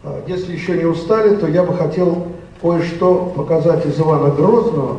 Если еще не устали, то я бы хотел кое-что показать из Ивана Грозного,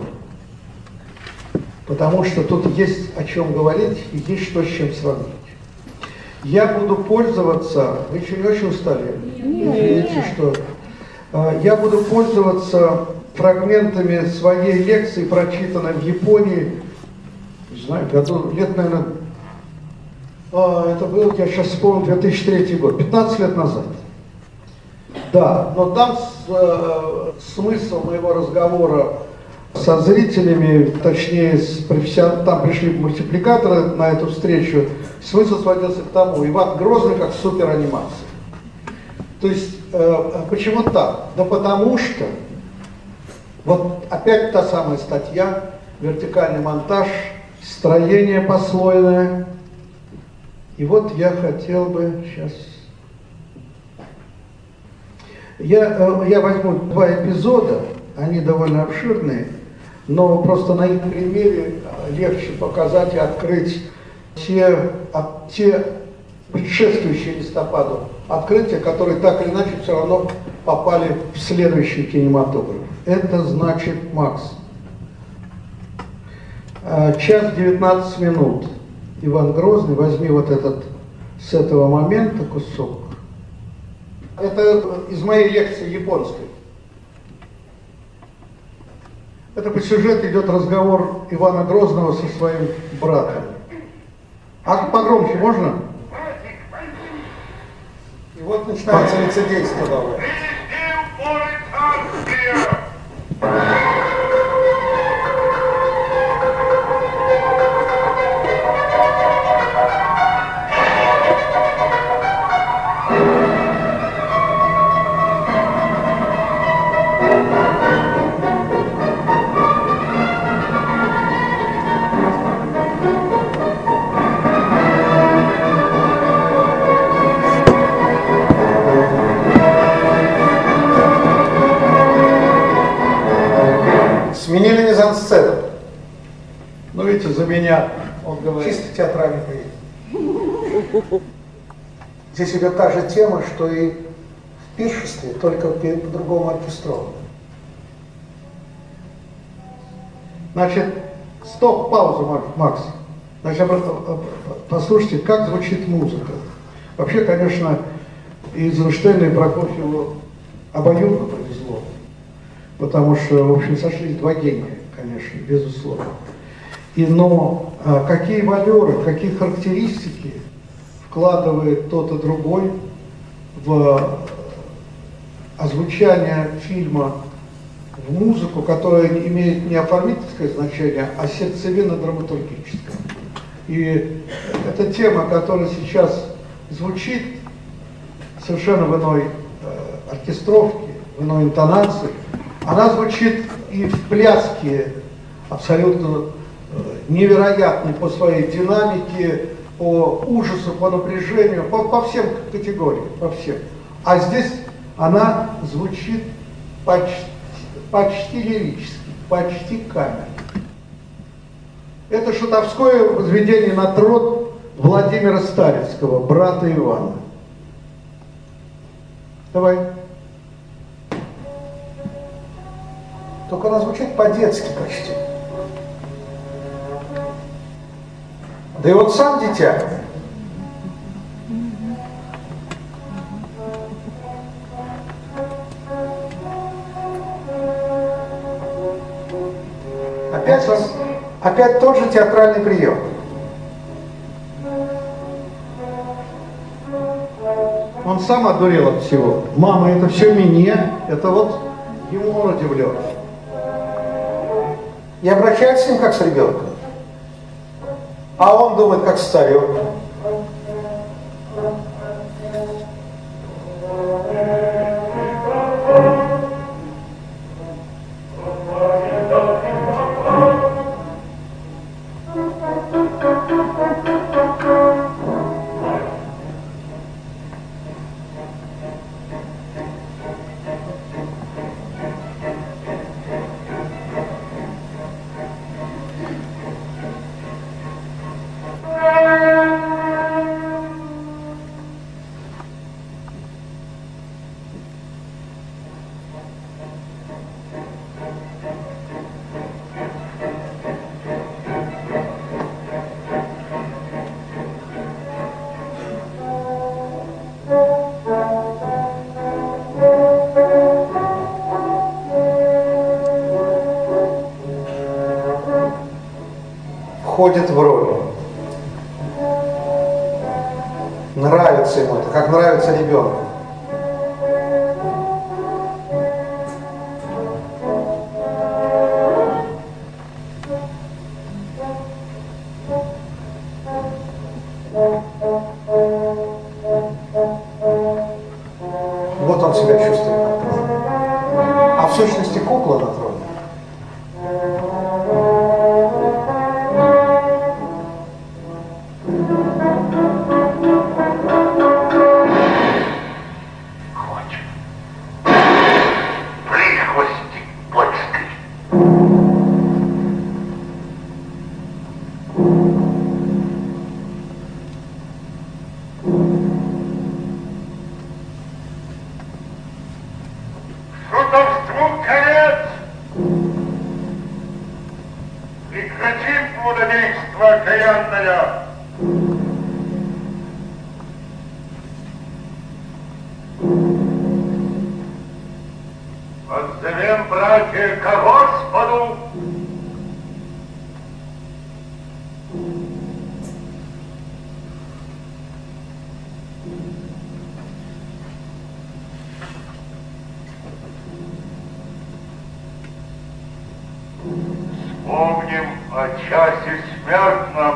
потому что тут есть о чем говорить и есть что с чем сравнить. Я буду пользоваться... Вы еще не очень устали? Видите, что... Я буду пользоваться фрагментами своей лекции, прочитанной в Японии, не знаю, году, лет, наверное... это был, я сейчас вспомнил, 2003 год, 15 лет назад. Да, но там смысл моего разговора со зрителями, точнее, там пришли мультипликаторы на эту встречу, смысл сводился к тому: Иван Грозный как суперанимация. То есть, почему так? Да потому что, вот опять та самая статья, вертикальный монтаж, строение послойное. И вот я хотел бы сейчас... Я возьму два эпизода, они довольно обширные, но просто на их примере легче показать и открыть те предшествующие листопаду открытия, которые так или иначе все равно попали в следующий кинематограф. Это значит, Макс, час 19 минут. Иван Грозный, возьми вот этот, с этого момента кусок. Это из моей лекции японской. Это по сюжету идет разговор Ивана Грозного со своим братом. А погромче можно? И вот начинается лицедейство новое. Сменили мизансцену. Ну, видите, за меня, он говорит, чисто театральный прием. Здесь идет та же тема, что и в пиршестве, только по-другому оркестровано. Значит, стоп, пауза, Макс. Значит, послушайте, как звучит музыка. Вообще, конечно, и Эйзенштейну, и Прокофьеву обоюдно повезло. Потому что, в общем, сошлись два гения, конечно, безусловно. Но какие валеры, какие характеристики вкладывает тот и другой в озвучание фильма, в музыку, которая имеет не оформительское значение, а сердцевинно-драматургическое. И эта тема, которая сейчас звучит совершенно в иной оркестровке, в иной интонации, она звучит и в пляске абсолютно невероятной по своей динамике, по ужасу, по напряжению, по всем категориям, по всем. А здесь она звучит почти лирически, почти камерно. Это шутовское возведение на трон Владимира Старицкого, брата Ивана. Давай. Только она звучит по-детски почти. Да и вот сам дитя. Опять тот же театральный прием. Он сам одурел от всего. Мама, это все мне, это вот ему он удивлен. И обращается с ним как с ребенком. А он думает как с царем. входит в роль. Нравится ему это, как нравится ребенку. Вот он себя чувствует на троне. А в сущности кукла на троне. Отзовем, братья, ко Господу. Вспомним о часе смертном.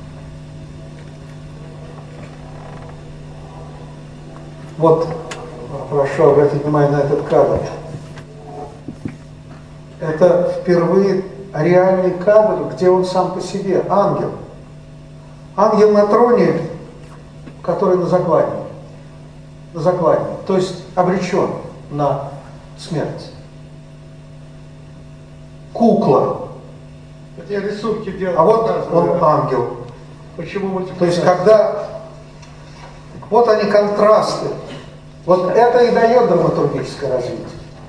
Вот, прошу обратить внимание на этот кадр. Это впервые реальный кадр, где он сам по себе, ангел. Ангел на троне, который на закладе. На закладе, то есть обречен на смерть. Кукла. Это я рисунки делал. А вот он ангел. Почему То есть когда... Вот они контрасты. Вот это и дает драматургическое развитие.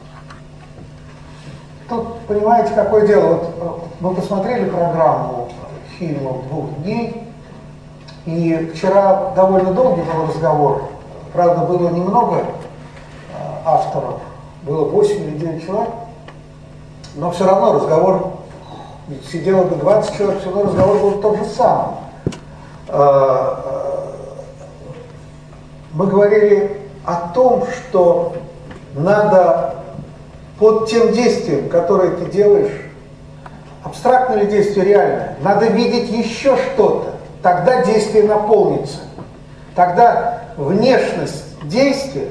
Тут, понимаете, какое дело? Вот мы посмотрели программу фильмов 2 дней, и вчера довольно долгий был разговор. Правда, было немного авторов, было 8 или 9 человек, но все равно разговор, сидело бы 20 человек, все равно разговор был тот же самый. Мы говорили о том, что надо под тем действием, которое ты делаешь, абстрактное ли действие, реальное, надо видеть еще что-то, тогда действие наполнится. Тогда внешность действия,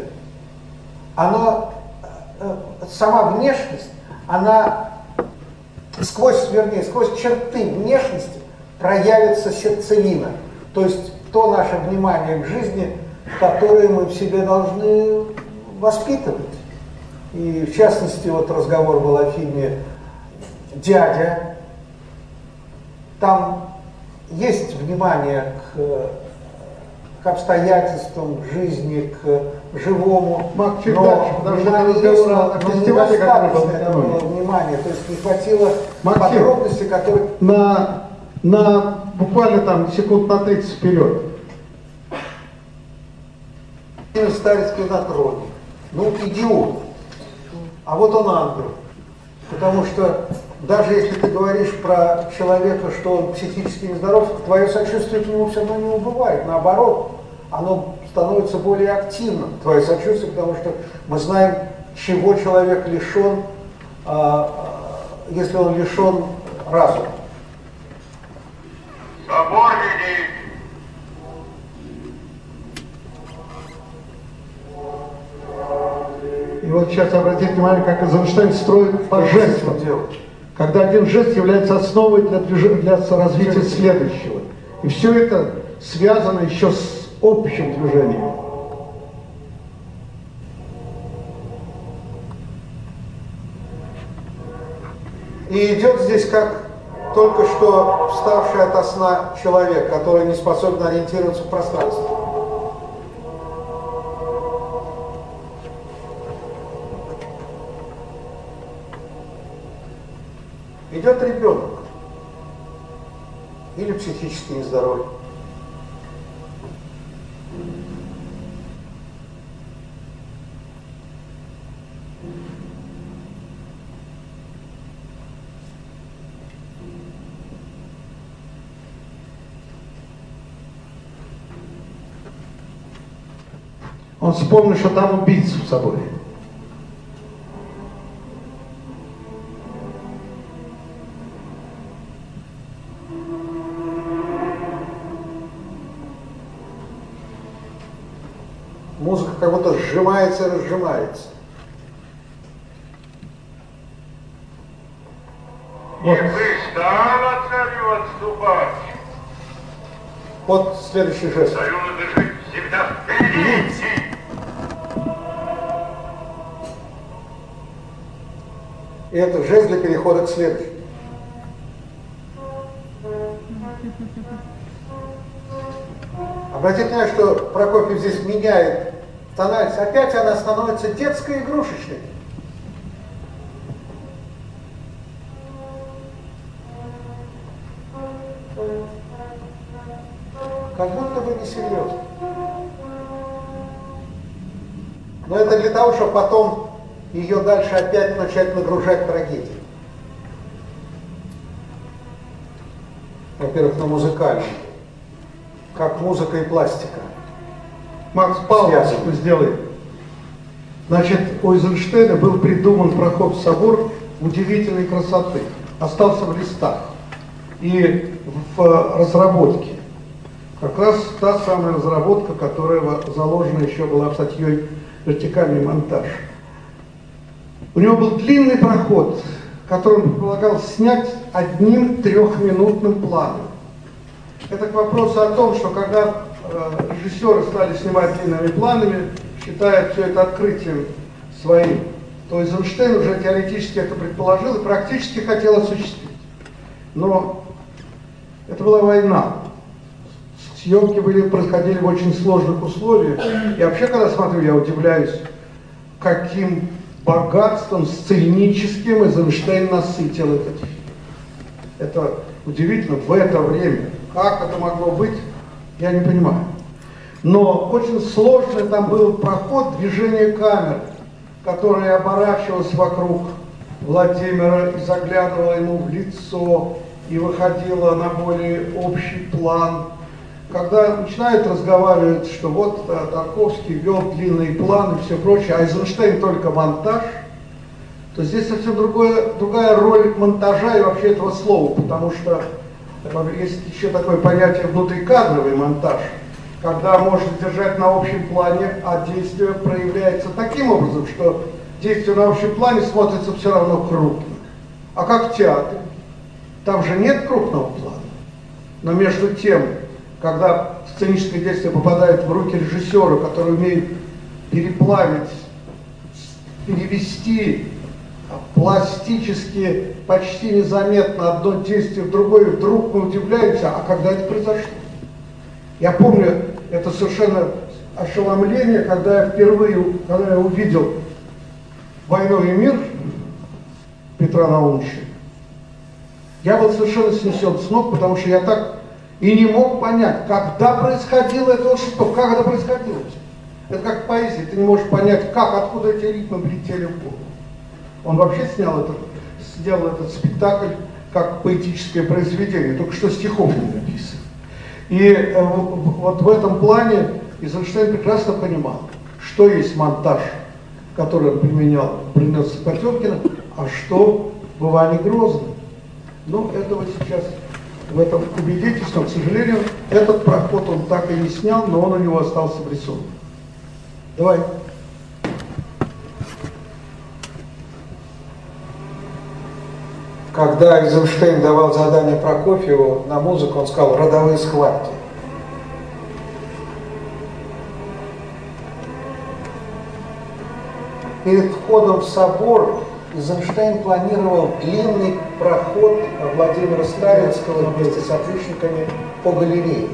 сама внешность, она сквозь черты внешности проявится сердцевина. То есть то наше внимание к жизни, которое мы в себе должны воспитывать. И в частности, вот разговор был о фильме «Дядя». Там есть внимание к обстоятельствам жизни, к живому. Мак, чуть дальше, потому что это разговор о фестивале, который был накануне. Внимания, то есть не хватило Максим, подробностей, которые... На буквально там секунд на 30 вперед. Старецкий на троне. Ну, идиот. А вот он ангел. Потому что даже если ты говоришь про человека, что он психически нездоров, твое сочувствие к нему все равно не убывает. Наоборот, оно становится более активным, твое сочувствие, потому что мы знаем, чего человек лишен, если он лишен разума. Собор велик. И вот сейчас обратите внимание, как Эйзенштейн строит по жестам. Когда один жест является основой для развития следующего. И все это связано еще с общим движением. И идет здесь как только что вставший ото сна человек, который не способен ориентироваться в пространстве. Идет ребенок или психически нездоровый. Он вспомнил, что там убийца в соборе. Музыка как будто сжимается и разжимается. Не пристало царю отступать. Вот следующий жест. Царю надлежит всегда впереди идти. И это жест для перехода к следующему. Обратите внимание, что Прокофьев здесь меняет тональность. Опять она становится детской игрушечной. Как будто бы несерьезно. Но это для того, чтобы потом ее дальше опять начать нагружать трагедией. Во-первых, на музыкальном. Как музыка и пластика. Макс Павлович, что сделает? Значит, у Эйзенштейна был придуман проход в собор удивительной красоты. Остался в листах и в разработке. Как раз та самая разработка, которая заложена еще была статьей «Вертикальный монтаж». У него был длинный проход, который он предполагал снять одним трехминутным планом. Это к вопросу о том, что когда режиссеры стали снимать длинными планами, считая все это открытием своим, то Эйзенштейн уже теоретически это предположил и практически хотел осуществить. Но это была война. Съемки происходили в очень сложных условиях. И вообще, когда смотрю, я удивляюсь, каким богатством сценическим Эйзенштейн насытил этот фильм. Это удивительно в это время. Как это могло быть, я не понимаю. Но очень сложный там был проход движения камеры, которая оборачивалась вокруг Владимира и заглядывала ему в лицо и выходила на более общий план. Когда начинают разговаривать, что вот Тарковский вел длинные планы и все прочее, а Эйзенштейн только монтаж, то здесь совсем другая роль монтажа и вообще этого слова, потому что есть еще такое понятие внутрикадровый монтаж, когда можно держать на общем плане, а действие проявляется таким образом, что действие на общем плане смотрится все равно крупно. А как в театре? Там же нет крупного плана. Но между тем, когда сценическое действие попадает в руки режиссера, который умеет переплавить, перевести пластически, почти незаметно одно действие в другое, вдруг мы удивляемся, а когда это произошло? Я помню это совершенно ошеломление, когда я впервые увидел «Войну и мир» Петра Наумовича. Я был совершенно снесен с ног, потому что я так и не мог понять, когда происходило это волшебство, как это происходило. Это как в поэзии, ты не можешь понять, как, откуда эти ритмы влетели в голову. Он вообще сделал этот спектакль как поэтическое произведение, только что стихов не написано. И вот в этом плане Эйзенштейн прекрасно понимал, что есть монтаж, который он принес Потемкина, а что в Иване Грозном. Ну, этого сейчас в этом убедитесь, но, к сожалению, этот проход он так и не снял, но он у него остался в рисунке. Давай. Когда Эйзенштейн давал задание Прокофьеву на музыку, он сказал «родовые схватки». Перед входом в собор Эйзенштейн планировал длинный проход Владимира Ставинского вместе с отличниками по галерее.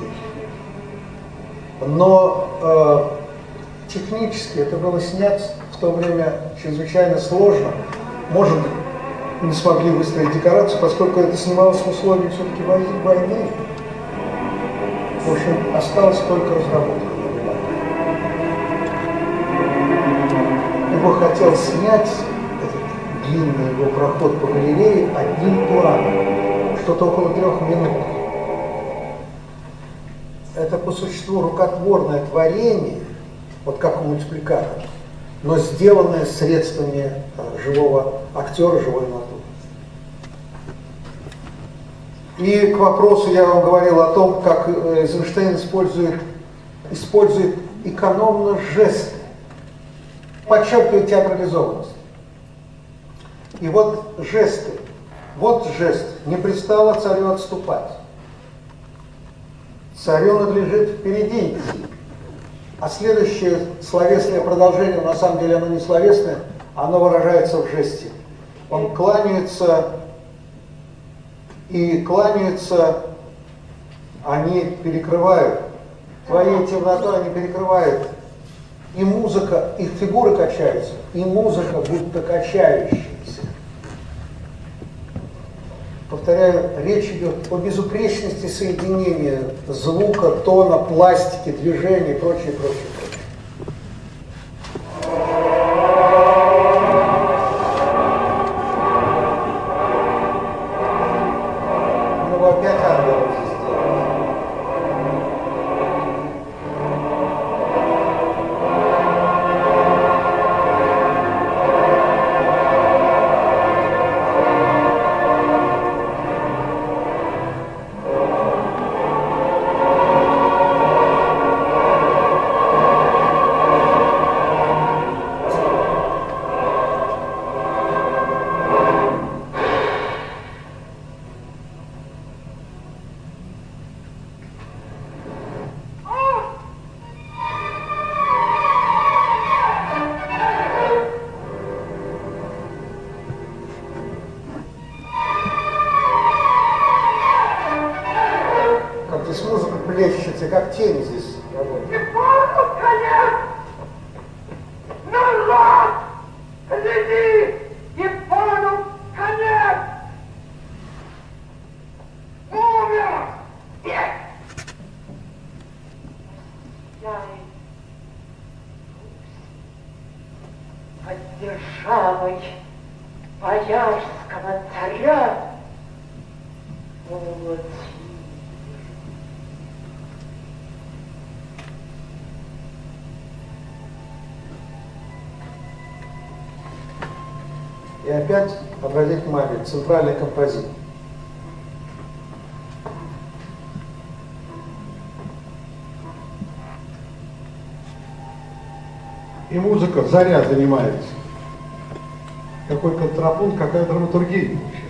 Но технически это было снять в то время чрезвычайно сложно. Может быть, не смогли выстроить декорацию, поскольку это снималось в условиях все-таки войны. В общем, осталось только разработка. Его хотел снять, этот длинный его проход по галерее, одним планом, что-то около 3 минут. Это по существу рукотворное творение, вот как у мультипликатора, но сделанное средствами живого актера, живой натуры. И к вопросу я вам говорил о том, как Эйзенштейн использует экономно жесты, подчеркивает театрализованность. И вот жесты, вот жест, не пристало царю отступать. Царю надлежит впереди идти. А следующее словесное продолжение, на самом деле оно не словесное, оно выражается в жесте. Он кланяется, и кланяются, они перекрывают, твоей темнотой они перекрывают. И музыка, их фигуры качаются, и музыка будто качающаяся. Повторяю, речь идет о безупречности соединения звука, тона, пластики, движений и прочее, прочее, прочее. Ну, опять ангелов здесь делать. Здесь музыка плещется, как тень здесь работает. Ипону конец! Назад! Гляди! Ипону конец! Умер! Нет! Под державой боярского царя Владимира. И опять, обратите внимание, центральный композитор. И музыка, заря занимается. Какой контрапункт, какая драматургия получается.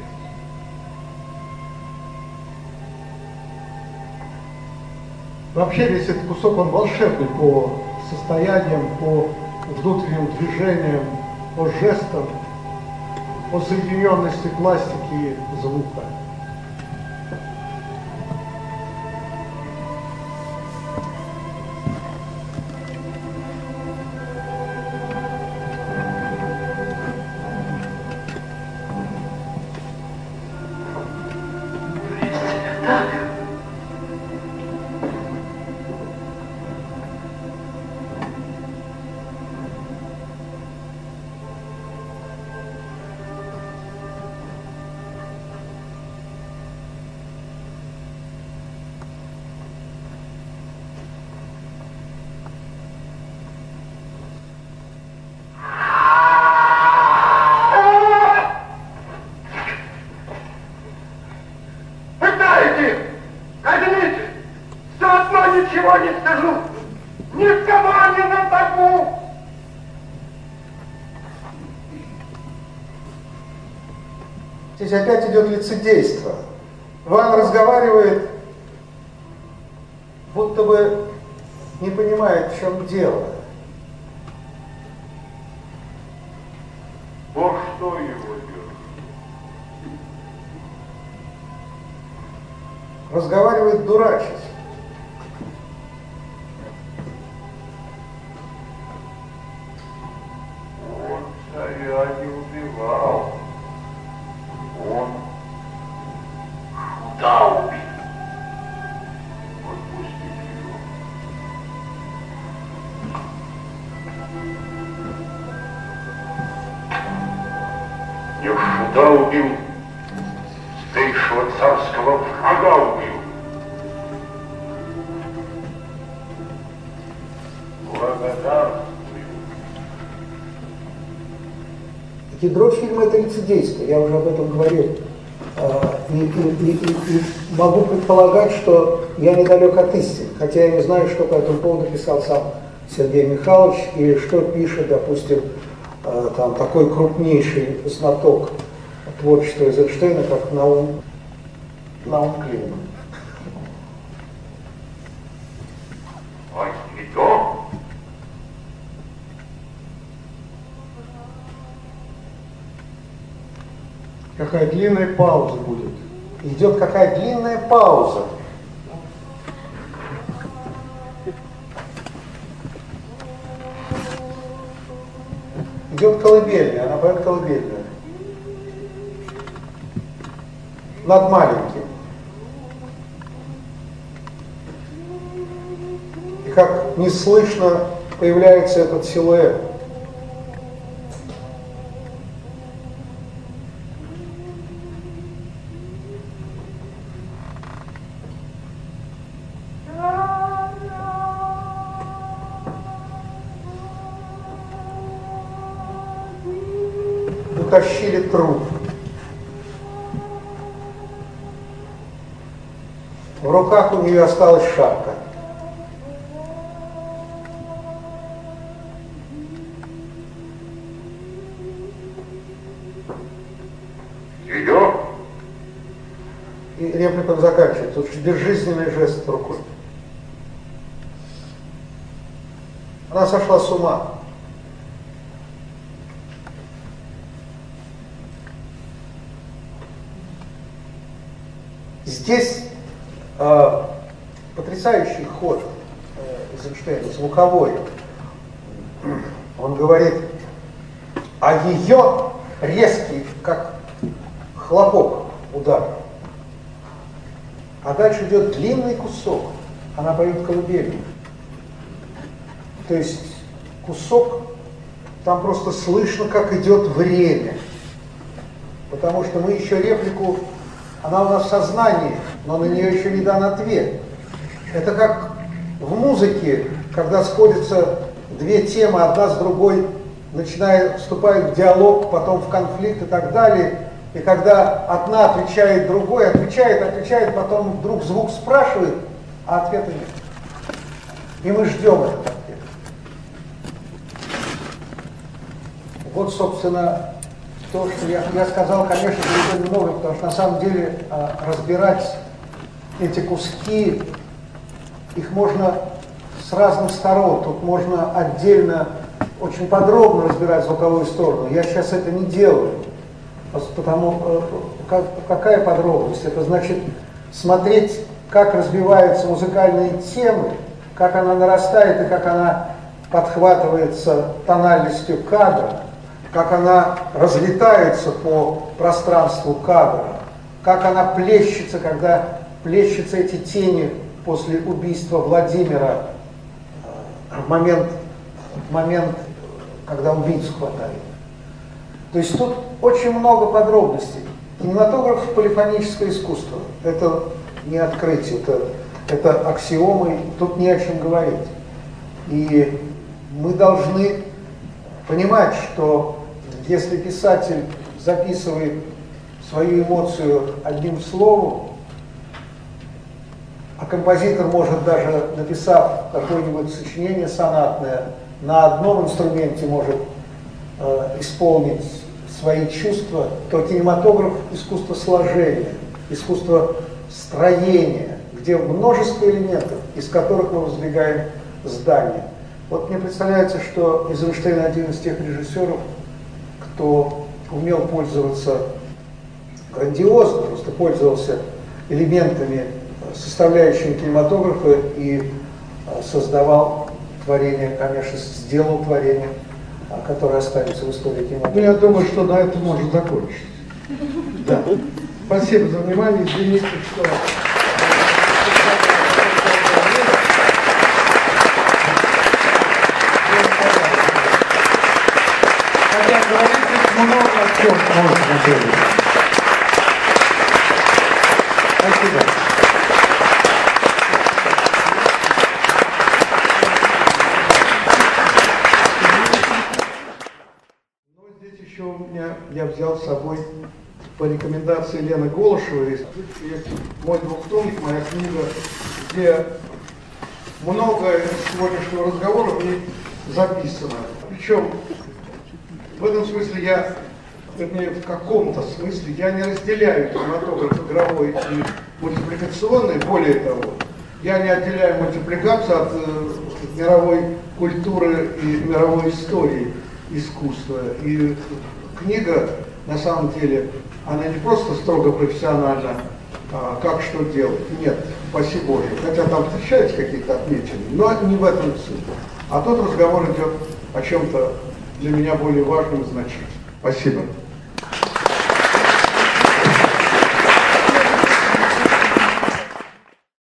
Вообще весь этот кусок, он волшебный по состояниям, по внутренним движениям, по жестам, по соединенности пластики и звука. Ничего не скажу! Никому не назову! Здесь опять идет лицедейство. Ван разговаривает, будто бы не понимает, в чем дело. Бог что его делает? Разговаривает дурачись. Он царя не убивал. Он Шута убил. Отпустите его. Не Шута убил, старейшего царского врага убил. Благодарен царствую. Ядро фильма – это лицедейство, я уже об этом говорил. И могу предполагать, что я недалек от истины, хотя я не знаю, что по этому поводу писал сам Сергей Михайлович, и что пишет, допустим, там, такой крупнейший знаток творчества Эйзенштейна, как Наум Клейман. А не то. Какая длинная пауза будет. Идет какая длинная пауза. Идет колыбельная, она поет колыбельную. Над маленьким. И как неслышно появляется этот силуэт. Утащили труп. В руках у нее осталась шапка. Ее? И реплика заканчивается. Очень безжизненный жест рукой. Она сошла с ума. Здесь потрясающий ход Эйзенштейна, звуковой. Он говорит, а ее резкий, как хлопок, удар. А дальше идет длинный кусок, она поет колыбельную. То есть кусок, там просто слышно, как идет время. Потому что мы еще реплику, она у нас в сознании, но на нее еще не дан ответ. Это как в музыке, когда сходятся две темы, одна с другой, вступают в диалог, потом в конфликт и так далее. И когда одна отвечает другой, отвечает, потом вдруг звук спрашивает, а ответа нет. И мы ждем этот ответ. Вот, собственно, то, что я сказал, конечно, далеко не много, потому что на самом деле разбирать эти куски, их можно с разных сторон. Тут можно отдельно, очень подробно разбирать звуковую сторону. Я сейчас это не делаю. Потому какая подробность? Это значит смотреть, как развиваются музыкальные темы, как она нарастает и как она подхватывается тональностью кадра, как она разлетается по пространству кадра, как она плещется, когда плещутся эти тени после убийства Владимира, в момент, когда убийцу хватает. То есть тут очень много подробностей. Кинематограф — полифоническое искусство. Это не открытие, это аксиомы, тут не о чем говорить. И мы должны понимать, что если писатель записывает свою эмоцию одним словом, а композитор может даже, написав какое-нибудь сочинение сонатное, на одном инструменте может исполнить свои чувства, то кинематограф — искусство сложения, искусство строения, где множество элементов, из которых мы воздвигаем здание. Вот мне представляется, что Эйзенштейн один из тех режиссеров, кто умел пользоваться грандиозно, просто пользовался элементами, составляющими кинематографа, и создавал творение, конечно, сделал творение, которое останется в истории кинематографа. Ну, я думаю, что на этом можно закончить. Да. Спасибо за внимание. Извините, что... Хотя говорить много о чем можно говорить. Спасибо. еще у меня, я взял с собой по рекомендации Лены Голышевой, есть мой двухтомник, моя книга, где много из сегодняшнего разговора в ней записано. Причем в этом смысле я, вернее, в каком-то смысле, я не разделяю кинематограф игровой и мультипликационный, более того, я не отделяю мультипликацию от мировой культуры и мировой истории искусства. И книга, на самом деле, она не просто строго профессионально, как что делать. Нет, спасибо Боже. Хотя там встречаются какие-то отметины, но не в этом суть. А тут разговор идет о чем-то для меня более важном и значительном. Спасибо.